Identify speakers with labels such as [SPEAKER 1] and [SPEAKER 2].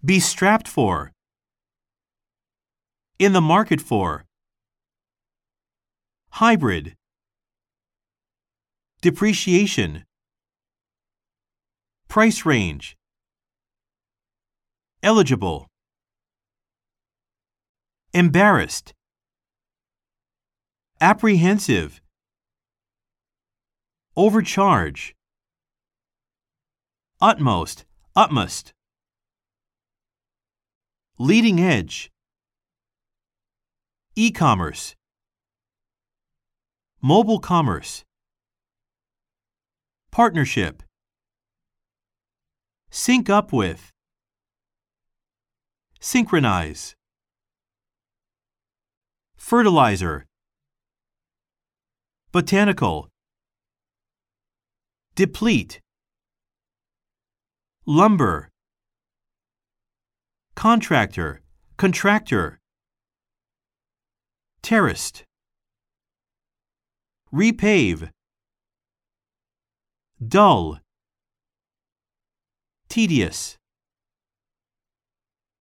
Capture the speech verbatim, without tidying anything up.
[SPEAKER 1] Be strapped for. In the market for. Hybrid. Depreciation. Price range. Eligible. Embarrassed. Apprehensive. Overcharge. Utmost, utmost. Leading edge. E-commerce. Mobile commerce. Partnership. Sync up with. Synchronize. Fertilizer. Botanical. Deplete. Lumber. Contractor, contractor. Terraced. Repave. Dull. Tedious.